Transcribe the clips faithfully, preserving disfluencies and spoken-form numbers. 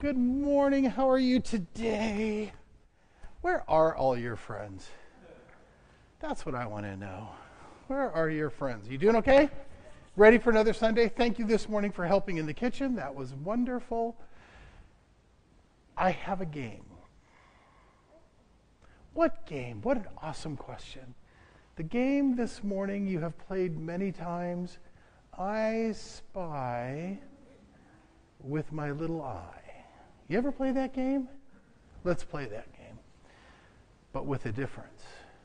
Good morning. How are you today? Where are all your friends? That's what I want to know. Where are your friends? You doing okay? Ready for another Sunday? Thank you this morning for helping in the kitchen. That was wonderful. I have a game. What game? What an awesome question. The game this morning you have played many times. I spy with my little eye. You ever play that game? Let's play that game, but with a difference.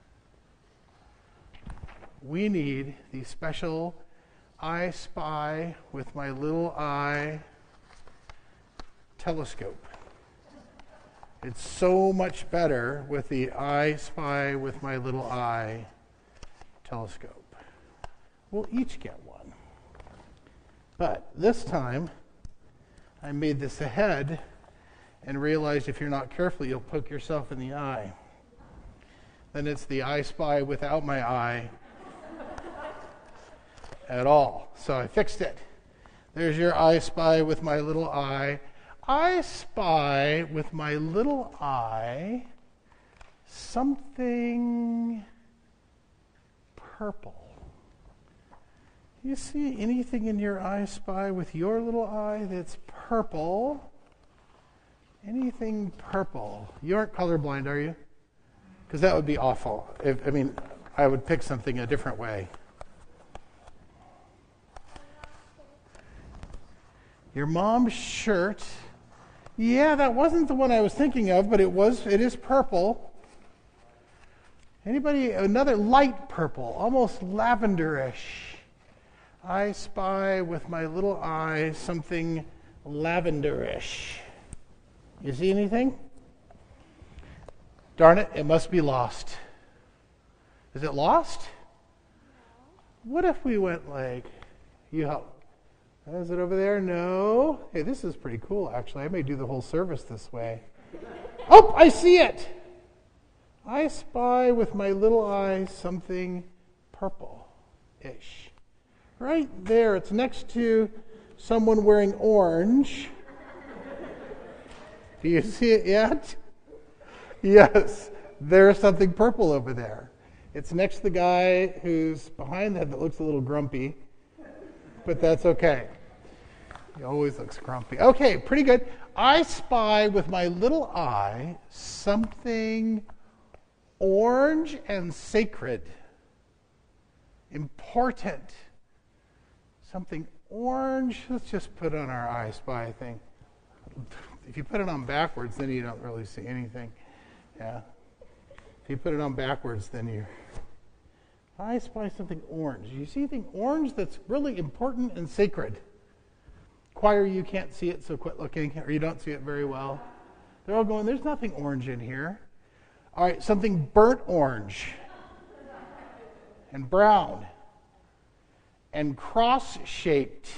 We need the special I spy with my little eye telescope. It's so much better with the I spy with my little eye telescope. We'll each get one. But this time, I made this ahead and realized if you're not careful, you'll poke yourself in the eye. Then it's the I spy without my eye at all. So I fixed it. There's your I spy with my little eye. I spy with my little eye something purple. You see anything in your I spy with your little eye that's purple? Anything purple? You aren't colorblind, are you? Because that would be awful. If, I mean, I would pick something a different way. Your mom's shirt. Yeah, that wasn't the one I was thinking of, but it was. It is purple. Anybody? Another light purple, almost lavenderish. I spy with my little eye something lavenderish. You see anything? Darn it, it must be lost. Is it lost? What if we went like, you help? Is it over there? No. Hey, this is pretty cool, actually. I may do the whole service this way. Oh, I see it. I spy with my little eye something purple-ish. Right there. It's next to someone wearing orange. Do you see it yet? Yes. There's something purple over there. It's next to the guy who's behind that that looks a little grumpy. But that's okay. He always looks grumpy. Okay, pretty good. I spy with my little eye something orange and sacred. Important. Something orange. Let's just put on our I spy thing. If you put it on backwards, then you don't really see anything. Yeah. If you put it on backwards, then you... I spy something orange. You see anything orange that's really important and sacred? Choir, you can't see it, so quit looking, or you don't see it very well. They're all going, there's nothing orange in here. All right, something burnt orange and brown and cross-shaped.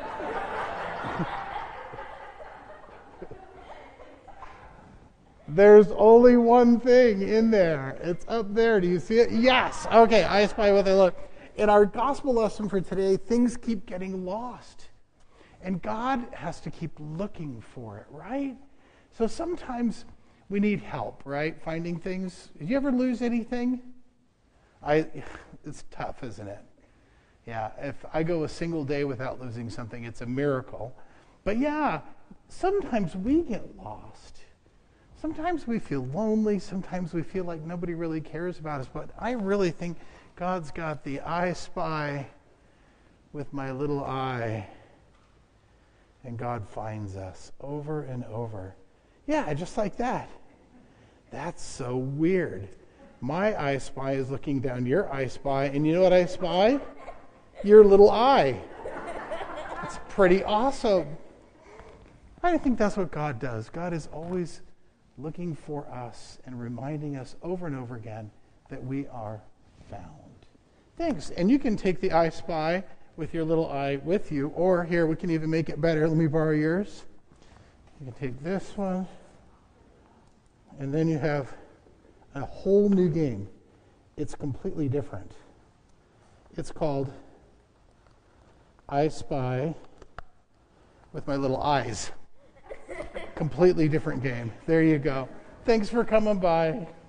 There's only one thing in there. It's up there. Do you see it? Yes. Okay, I spy with a look. In our gospel lesson for today, things keep getting lost. And God has to keep looking for it, right? So sometimes we need help, right? Finding things. Did you ever lose anything? I. It's tough, isn't it? Yeah, if I go a single day without losing something, it's a miracle. But yeah, sometimes we get lost. Sometimes we feel lonely. Sometimes we feel like nobody really cares about us. But I really think God's got the I spy with my little eye. And God finds us over and over. Yeah, just like that. That's so weird. My I spy is looking down your I spy. And you know what I spy? Your little eye. It's pretty awesome. I think that's what God does. God is always looking for us and reminding us over and over again that we are found. Thanks. And you can take the I spy with your little eye with you, or here, we can even make it better. Let me borrow yours. You can take this one, and then you have a whole new game. It's completely different. It's called I Spy with My Little Eyes. completely different game. There you go. Thanks for coming by.